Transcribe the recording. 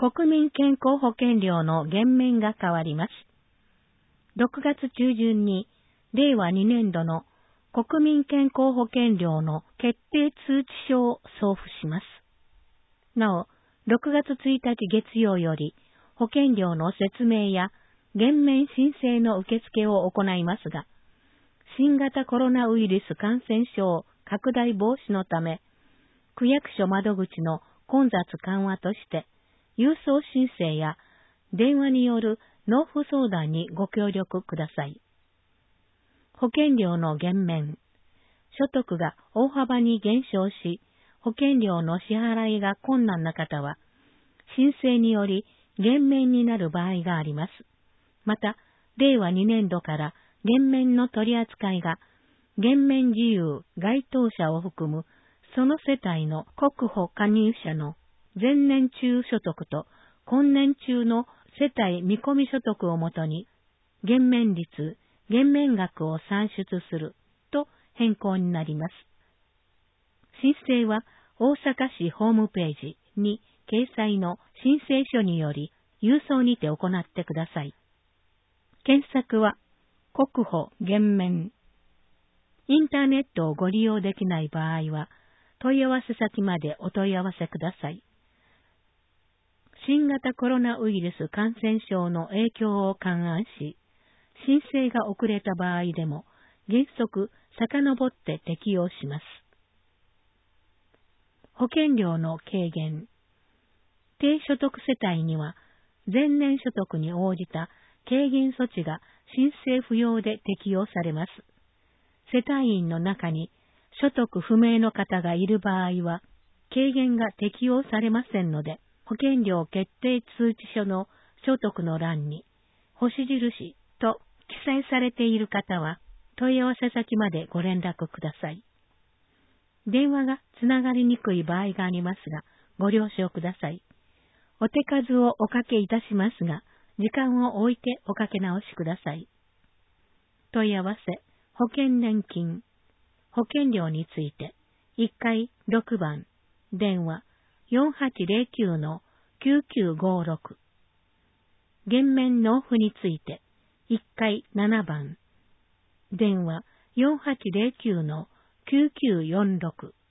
国民健康保険料の減免が変わります。6月中旬に令和2年度の国民健康保険料の決定通知書を送付します。なお、6月1日月曜より保険料の説明や減免申請の受付を行いますが、新型コロナウイルス感染症拡大防止のため、区役所窓口の混雑緩和として、郵送申請や電話による納付相談にご協力ください。保険料の減免。所得が大幅に減少し、保険料の支払いが困難な方は、申請により減免になる場合があります。また、令和2年度から減免の取り扱いが、減免事由該当者を含むその世帯の国保加入者の前年中所得と今年中の世帯見込み所得をもとに、減免率、減免額を算出すると変更になります。申請は大阪市ホームページに掲載の申請書により郵送にて行ってください。検索は国保減免。インターネットをご利用できない場合は問い合わせ先までお問い合わせください。新型コロナウイルス感染症の影響を勘案し、申請が遅れた場合でも原則遡って適用します。保険料の軽減。低所得世帯には前年所得に応じた軽減措置が申請不要で適用されます。世帯員の中に所得不明の方がいる場合は、軽減が適用されませんので、保険料決定通知書の所得の欄に、星印と記載されている方は、問い合わせ先までご連絡ください。電話がつながりにくい場合がありますが、ご了承ください。お手数をおかけいたしますが、時間を置いておかけ直しください。問い合わせ、保険年金、保険料について、1階6番、電話4809-9956。減免納付について、1階7番、電話4809-9946。